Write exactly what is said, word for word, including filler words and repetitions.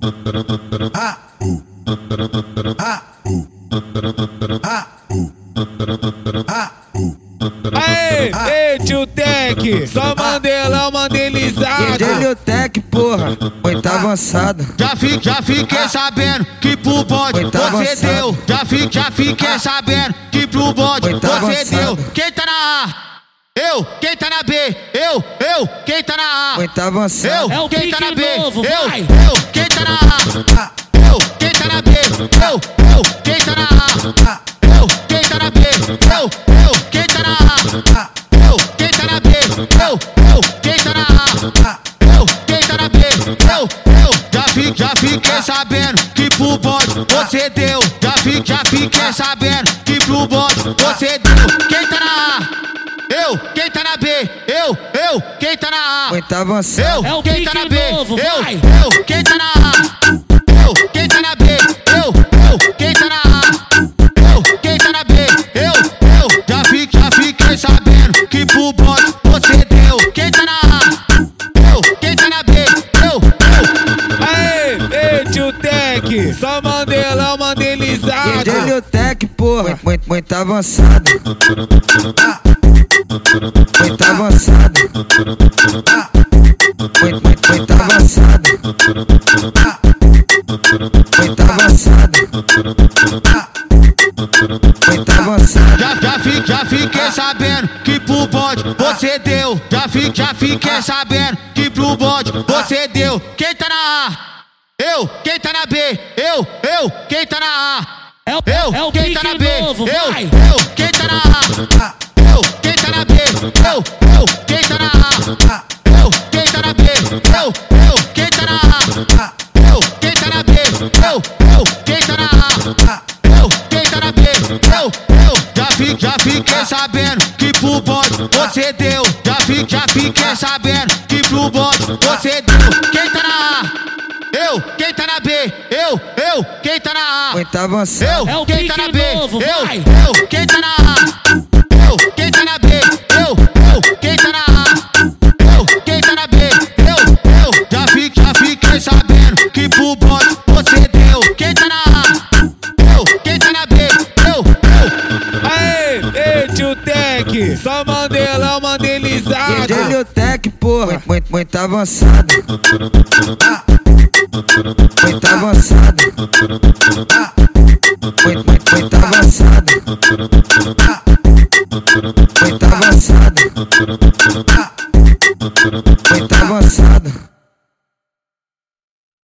Aê, ei, tio Tech, só Mandelão mandelizado. D J Tech, porra, muito avançado. Já, fi, já fiquei sabendo que pro bode Muito você avançado. deu. Já, fi, já fiquei sabendo que pro bode Muito você avançado. deu. Quem tá na A? Eu. Quem tá na B? Eu. Eu. Quem tá na A? Muito avançado. Eu. É o Quem tá na pique B? novo, Eu. vai. Eu. Quem tá na A? Eu. Quem tá na B? Eu. Eu. Quem tá na A? Eu. Quem tá na B? Eu. Eu. Quem tá na A? Eu. Quem tá na B? Eu. Eu. Quem tá na A? Eu. Quem tá na B? Eu. Eu. Já fiquei, já fiquei sabendo que pro bode você deu. Já fiquei, já fiquei sabendo que pro bode você deu. Quem tá na A? Eu. Quem tá na B? Eu. Eu. Quem tá na A? Muito avançado. É Eu. o Quem tá pique na B? novo, Eu. vai. Eu. Quem tá na A? Eu. Quem tá na B? Eu. Eu. Quem tá na A? Eu. Quem tá na B? Eu. Eu. Já fiquei, já fiquei sabendo que pro bode você deu. Quem tá na A? Eu. Quem tá na B? Eu. Eu. Aê, ei, tio Tech, só Mandelão mandelizado. D J Tech, porra, muito, muito avançado. Muito avançado. Muito, muito, muito avançado. Muito avançado. Muito avançado. Já, já, fi, já fiquei sabendo que pro bode você deu. Já, fi, já fiquei sabendo que pro bode você deu. Quem tá na A? Eu. Quem tá na B? Eu. Eu. Quem tá na A? É o, Eu. é o Quem pique tá na B? novo, Eu. vai. Eu. Quem tá na A? Eu. Quem tá na B? Eu. Eu. Quem tá na A? Eu. Quem tá na B? Eu. Eu. Quem tá na A? Eu. Quem tá na B? Eu. Eu. Quem tá na A? Eu. Quem tá na B? Eu. Eu. Já, fi, já fiquei sabendo que pro bode você deu. Já, fi, já fiquei sabendo que pro bode você deu. Quem tá na A? Eu. Quem tá na B? Eu. Eu. Quem tá na A? Muito avançado. Eu. É o Quem tá pique na B? novo, Eu. vai. Eu. Quem tá na A? Eu. Quem tá na B? Eu. Eu. Quem tá na A? Eu. Quem tá na B? Eu. Eu. Já, fi, já fiquei sabendo que pro bode você deu. Quem tá na A? Eu. Quem tá na B? Eu. Eu. Aê, ei, tio Tech, só Mandelão mandelizado. D J Tech, porra, muito, muito, muito avançado. Muito avançado. Muito, muito, muito avançado. Muito avançado. Muito avançado.